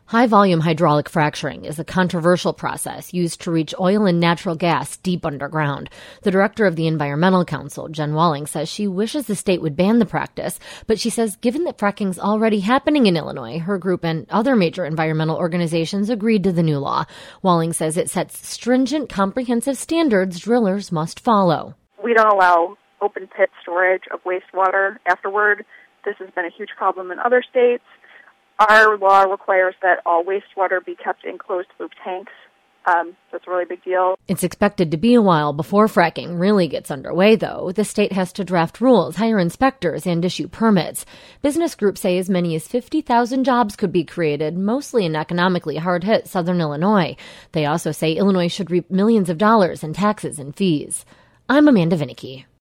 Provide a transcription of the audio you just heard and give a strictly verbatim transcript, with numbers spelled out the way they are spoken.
High-volume hydraulic fracturing is a controversial process used to reach oil and natural gas deep underground. The director of the Environmental Council, Jen Walling, says she wishes the state would ban the practice, but she says given that fracking's already happening in Illinois, her group and other major environmental organizations agreed to the new law. Walling says it sets stringent, comprehensive standards drillers must follow. We don't allow open pit storage of wastewater afterward. This has been a huge problem in other states. Our law requires that all wastewater be kept in closed-loop tanks. Um, so it's a really big deal. It's expected to be a while before fracking really gets underway, though. The state has to draft rules, hire inspectors, and issue permits. Business groups say as many as fifty thousand jobs could be created, mostly in economically hard-hit southern Illinois. They also say Illinois should reap millions of dollars in taxes and fees. I'm Amanda Vinicky.